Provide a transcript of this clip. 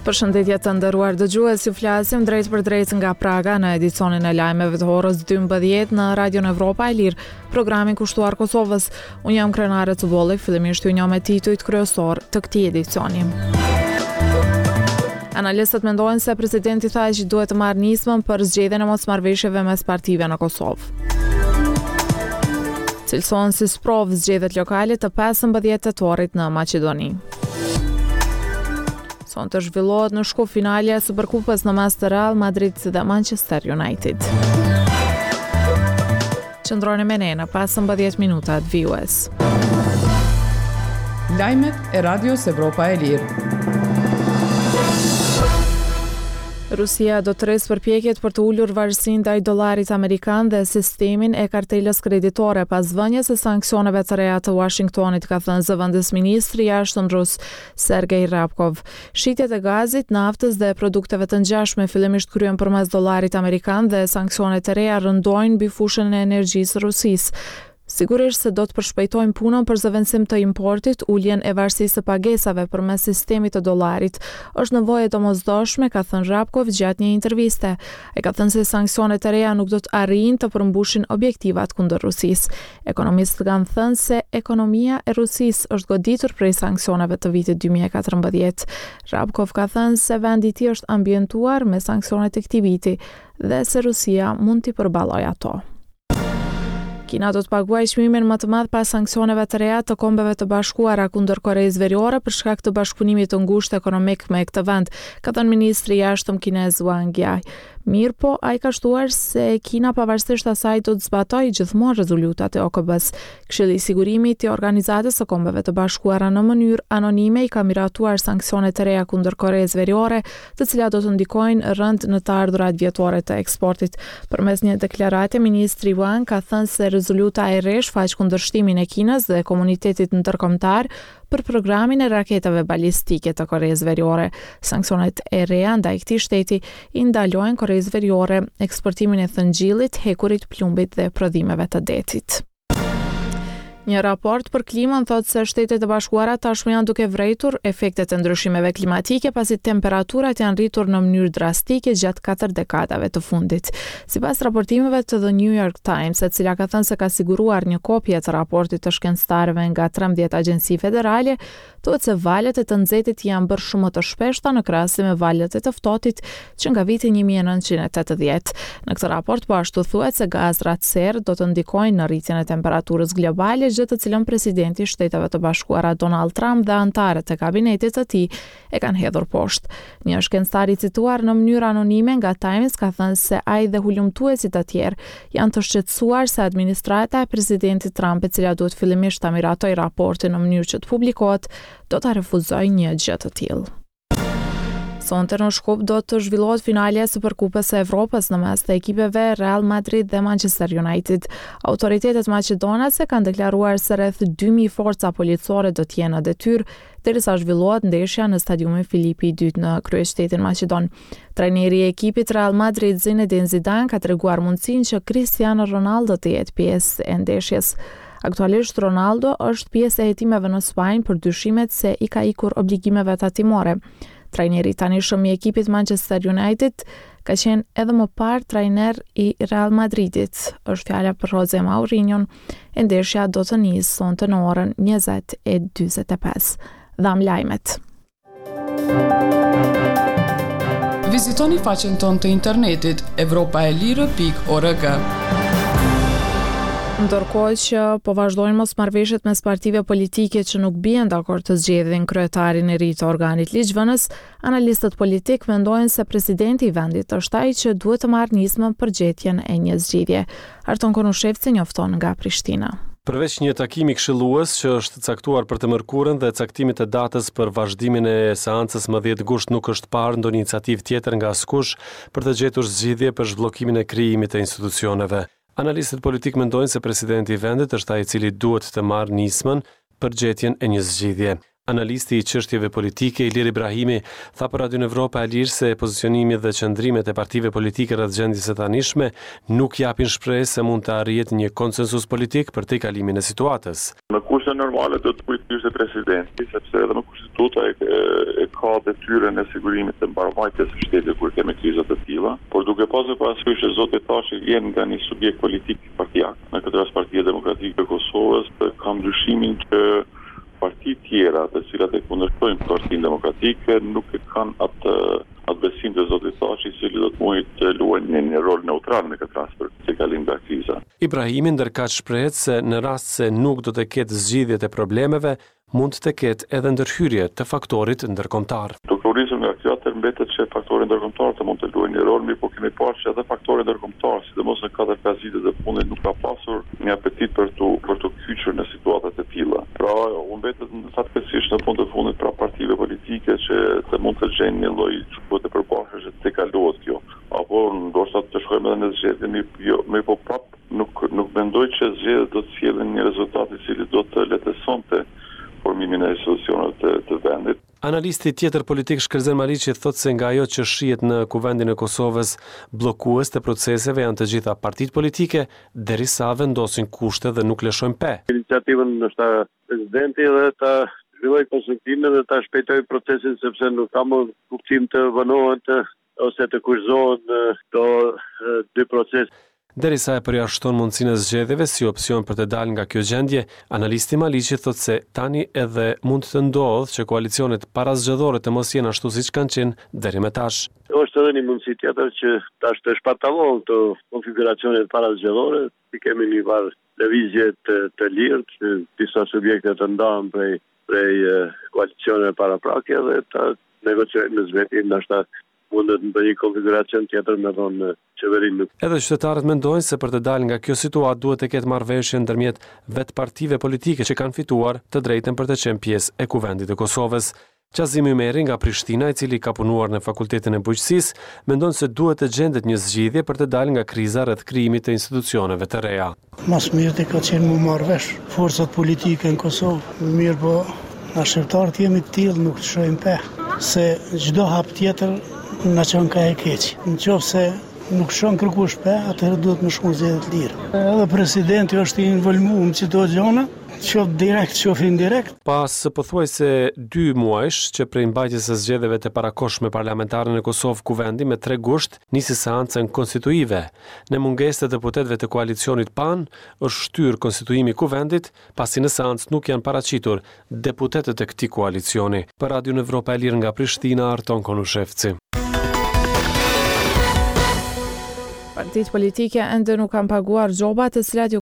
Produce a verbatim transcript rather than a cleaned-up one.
Përshëndetje të nderuar dëgjues, ju flasim drejt për drejt nga Praga në edicionin e lajmeve të orës dymbëdhjetë në Radion Evropa e Lirë, programin kushtuar Kosovës. Unë jam Krenare Cubolli, fillimisht ju njoh me titujt kryesor të këtij edicioni. Analistët mendojnë se presidenti tha që duhet të marrë nismën për zgjedhjen e mosmarrëveshjeve mes partive në Kosovë. Cilësohen si sprovë zgjedhjet lokale të pesëmbëdhjetë tetorit në Maqedoni. Sonte zhvillohet në Shkup finalja e Superkupës në mes të Real Madrid dhe Manchester United. Qëndroni me ne në pesëmbëdhjetë minutat V U S. Lajmet e Radios Evropa e Lirë. Rusia do të rresë përpjekjet për të ulur varësinë ndaj dollarit amerikan dhe sistemin e kartelës kreditore pas vënies së sanksioneve të reja të Washingtonit, ka thënë zëvendës ministri i jashtëm rus Sergej Rabkov. Shitjet e gazit, naftës dhe produkteve të ngjashme fillimisht kryen përmes dollarit amerikan dhe sanksionet e reja rëndojnë mbi fushën e energjisë së Rusisë. Sigurisht se do të përshpejtojmë punën për zëvendësim të importit, uljen e varësisë së pagesave përmes sistemit të dollarit. Është nevojë e domosdoshme, ka thënë Rabkov gjatë një interviste. Ai ka thënë se sanksionet e reja nuk do të arrijnë të përmbushin objektivat kundër Rusisë. Ekonomistët kanë thënë se ekonomia e Rusisë është goditur prej sanksioneve të vitit dy mijë e katërmbëdhjetë. Rabkov ka thënë se vendi i tij është ambientuar me sanksionet e këtij viti dhe se Rusia mund t'i përballojë ato. Kina do të paguajë çmimin më të madh pas sanksioneve të reja të Kombeve të Bashkuara kundër Koreas Veriore për shkak të bashkëpunimit të ngushtë ekonomik me këtë vend, ka thënë ministri i jashtëm kinez Wang Yi. Mirë po, ai ka shtuar se Kina pavarësisht asaj do të zbatojë gjithmonë rezolutat e O K B-s. Këshilli i sigurimit i Organizatës së Kombeve të Bashkuara në mënyrë anonime i ka miratuar sanksione të reja kundër Koreas Veriore, të cilat do të ndikojnë rënd në të ardhurat vjetore të eksportit. Përmes një deklarate, ministri Wang ka thënë se rezoluta e re shfaq kundërshtimin e Kinës dhe komunitetit ndërkombëtar për programin e raketave balistike të Koreas Veriore. Sanksionet e reja ndaj këtij shteti i ndalojnë Koreas Veriore eksportimin e thëngjillit, hekurit, plumbit dhe prodhimeve të detit. Një raport për klimën thotë se Shtetet e Bashkuara tashmë janë duke vrejtur efektet e ndryshimeve klimatike pasi temperaturat janë rritur në mënyrë drastike gjatë katër dekadave të fundit. Sipas raportimeve të The New York Times, e cila ka thënë se ka siguruar një kopje të raportit të shkencëtarëve nga trembëdhjetë agjenci federale, thuhet se valët e të nxehtit janë bërë shumë të shpeshta në krahasim me valët e të ftohtit që nga viti një mijë e nëntëqind e tetëdhjetë. Në këtë raport po ashtu thuhet se gazrat serë do të ndikojnë në rritjen e temperaturës globale, gjë të cilën presidenti i Shteteve të Bashkuara Donald Trump dhe anëtarët e kabinetit të tij e kanë hedhur poshtë. Një shkencëtar i cituar në mënyrë anonime nga Times ka thënë se ai dhe hulumtuesit të tjerë janë të shqetësuar se administrata e presidentit Trump, e cila duhet fillimisht ta miratojë raportin në mënyrë që të publikohet, do ta refuzojë një gjë të tillë. Sonte në Shkup do të zhvillohet finalja e Superkupës së Evropës në mes të ekipeve Real Madrid dhe Manchester United. Autoritetet maqedonase kanë deklaruar se rreth dy mijë forca policore do të jenë në detyrë derisa zhvillohet ndeshja në stadiumin Filipi i dytë në kryeshtetin Maqedon. Trajneri i ekipit Real Madrid Zinedine Zidane ka treguar mundësinë që Cristiano Ronaldo të jetë pjesë e ndeshjes. Aktualisht Ronaldo është pjesë e hetimeve në Spanjë për dyshimet se i ka ikur obligimeve tatimore. Trajneri tanishëm i ekipit Manchester United ka qenë edhe më parë trajner i Real Madridit. Është fjala për Jose Mourinho. Ndeshja do të nisë sonte në orën njëzet e dyzet e pesë. Dham lajmet. Vizitoni faqen tonë të internetit evropaelire pikë org. Ndërkohë që po vazhdojnë mosmarrëveshjet mes partive politike që nuk bien dakord të zgjedhin kryetarin e ri të organit ligjvënës, analistët politik mendojnë se presidenti i vendit është ai që duhet të marrë nismën për gjetjen e një zgjidhje. Arton Konushevci njofton nga Prishtina. Përveç një takimi këshillues që është caktuar për të mërkurën dhe caktimit të datës për vazhdimin e seancës më dhjetë gusht, nuk është parë ndonjë iniciativë tjetër nga askush për të gjetur zgjidhje për zhbllokimin e krijimit të institucioneve. Analistët politik mendojnë se presidenti i vendit është ai i cili duhet të marrë nismën për gjetjen e një zgjidhje. Analisti i çështjeve politike Ilir Ibrahimi tha për Radion Evropa e Lirë se pozicionimi dhe qëndrimet e partive politike rreth gjendjes së tanishme nuk japin shpresë se mund të arrihet një konsensus politik për tejkalimin e situatës. Në kushte normale do të përgjigjet e presidenti, sepse edhe në Konstituta e, e ka detyrën e sigurimit të mbarvajtjes së shtetit kur kemi kriza të tilla, por duke pasur parasysh se zoti Tashi vjen nga një subjekt politik partijak, në këtë rast Partia Demokratike e Kosovës, ka ndryshimin që parti tjera të cilat e kundërshtojnë Partinë Demokratike nuk e kanë atë atë besim të zotit Tashi, i cili do të mujtë të luajë një, një rol neutral në këtë rast për të kalim nga kriza. Ibrahimi ndërkaq shprehet se në rast se nuk do të ketë zgjidhjet e problemeve, mund të ketë edhe ndërhyrje të faktorit ndërkombëtar. Duke nga kjo atë mbetet që faktori ndërkombëtar të mund të luajë një rol, mirë po kemi parë që edhe faktori ndërkombëtar, sidomos në katër pesë vite të punit, nuk ka pasur një apetit për të për të kyçur në situata të tilla. Pra, u mbetet fatkeqësisht në fund të fundit pra partive politike që të mund të gjejnë një lloj çukull të përbashkët që të kalohet kjo. Apo ndoshta të shkojmë edhe në zgjedhje, jo, më po prap nuk nuk mendoj që zgjedhjet do të sjellin një rezultat i cili do të lehtësonte formimin e institucioneve të, të vendit. Analisti tjetër politik Shkërzan Mariqi thotë se nga ajo që shihet në Kuvendin e Kosovës, bllokues të proceseve janë të gjitha partitë politike, derisa vendosin kushte dhe nuk lëshojnë pe. Iniciativën është presidenti dhe ta zhvilloj konsultimin dhe ta shpejtoj procesin sepse nuk ka më kuptim të vënohet ose të kushtohen këto dy procese. Derisa e përjashton mundësinë e zgjedhjeve si opsion për të dalë nga kjo gjendje, analisti Maliqi thotë se tani edhe mund të ndodhë që koalicionet parazgjedhore të mos jenë ashtu siç kanë qenë deri më tash. Është edhe një mundësi tjetër që tash të shpatallon këto konfiguracionet parazgjedhore, si kemi një var lëvizje të, të lirë, që disa subjekte të ndahen prej prej koalicioneve paraprake dhe të negociojnë me zvetin ndoshta mundet në një konfiguracion tjetër me thonë qeverinë. Edhe qytetarët mendojnë se për të dalë nga kjo situatë duhet të ketë marrëveshje ndërmjet vetë partive politike që kanë fituar të drejtën për të qenë pjesë e Kuvendit të Kosovës. Qazim Ymeri nga Prishtina, i cili ka punuar në Fakultetin e Bujqësisë, mendon se duhet të gjendet një zgjidhje për të dalë nga kriza rreth krijimit të institucioneve të reja. Mas mirë ka qenë më marrëvesh forcat politike në Kosovë. Mirë po, na shqiptarët jemi të tillë nuk të shohim pe, se çdo hap tjetër na çon ka e keq. Në qoftë se nuk shon kërkush pe, atëherë duhet më shkon zgjedhje të lirë. Edhe presidenti është i involvuar në çdo gjëna, qoftë direkt, qoftë indirekt. Pas pothuajse dy muajsh që prej mbajtjes së zgjedhjeve të parakohshme parlamentare në Kosovë, Kuvendi me tre gusht nisi seancën konstituive. Në mungesë të deputetëve të koalicionit P A N, është shtyr konstituimi i Kuvendit, pasi në seancë nuk janë paraqitur deputetët e këtij koalicioni. Për Radion Evropa e Lirë nga Prishtina, Arton Konushevci. Partitë politike ende nuk kanë paguar gjobat të cilat